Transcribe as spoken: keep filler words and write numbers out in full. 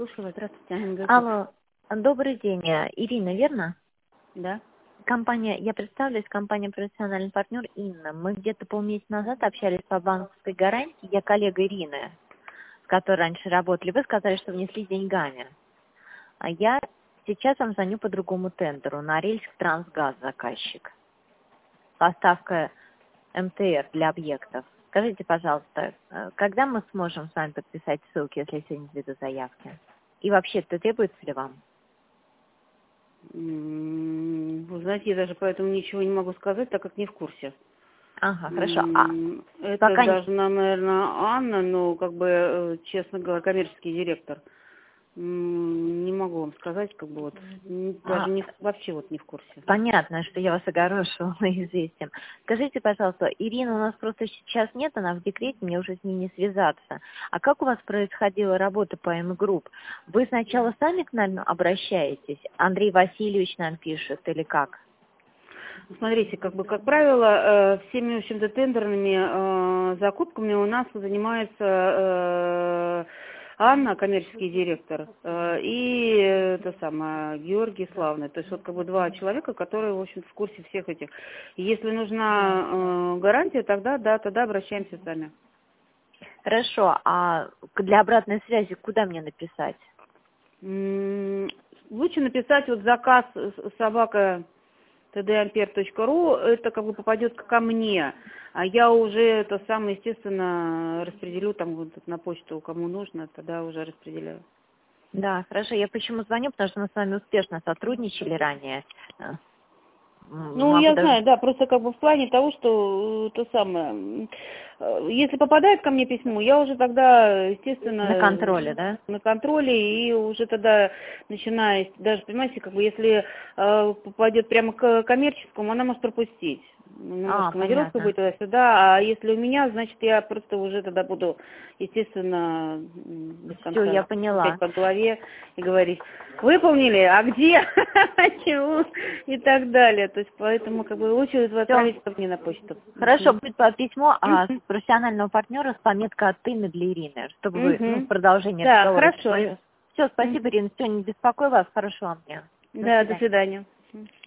слушаю вас. Здравствуйте, Анна Григорьевна. Алло, добрый день. Ирина, верно? Да. Компания, я представляюсь, компания «Профессиональный партнер» Инна. Мы где-то полмесяца назад общались по банковской гарантии. Я коллега Ирины, с которой раньше работали. Вы сказали, что внесли деньгами. А я сейчас вам звоню по другому тендеру. Норильск Трансгаз заказчик. Поставка эм тэ эр для объектов. Скажите, пожалуйста, когда мы сможем с вами подписать ссылки, если я сегодня введу заявки? И вообще, это требуется ли вам? Вы знаете, я даже поэтому ничего не могу сказать, так как не в курсе. Ага, хорошо. А, Это пока должна, наверное, Анна, но, как бы, честно говоря, коммерческий директор. Не могу вам сказать, как бы вот, даже а, не, вообще вот не в курсе. понятно, что я вас огорошила известием. Скажите, пожалуйста, Ирина у нас просто сейчас нет, она в декрете, мне уже с ней не связаться. А как у вас происходила работа по эм-групп? Вы сначала сами к нам обращаетесь? Андрей Васильевич нам пишет или как? Смотрите, как бы, как правило, всеми, в общем-то, тендерными закупками у нас занимается Анна, коммерческий директор, и это самое, Георгий Славный. То есть вот как бы два человека, которые, в общем-то, в курсе всех этих. Если нужна гарантия, тогда, да, тогда обращаемся сами. Хорошо, а для обратной связи куда мне написать? Лучше написать вот заказ собака тэ дэ ампер точка ру, это как бы попадет ко мне, а я уже это самое, естественно, распределю там вот на почту, кому нужно, тогда уже распределяю. Да, хорошо. Я почему звоню, потому что мы с вами успешно сотрудничали ранее. Ну, Могу я даже... знаю, да, просто как бы в плане того, что то самое, если попадает ко мне письмо, я уже тогда, естественно... На контроле, да? На контроле, и уже тогда начиная, даже, понимаете, как бы, если э, попадет прямо к коммерческому, она может пропустить. Немножко А, командировка понятно. будет туда-сюда, а если у меня, значит, я просто уже тогда буду, естественно, без конца Все, я поняла. опять по голове и говорить, выполнили, а где, чего, и так далее. То есть, поэтому, как бы, лучше вы отправить ко мне на почту. Хорошо, будет письмо а, с профессионального партнера с пометкой от Инны для Ирины, чтобы вы, ну, продолжение Да, разговора. хорошо. Все, спасибо, Ирина, все, не беспокою вас, хорошего вам дня. Да, до свидания.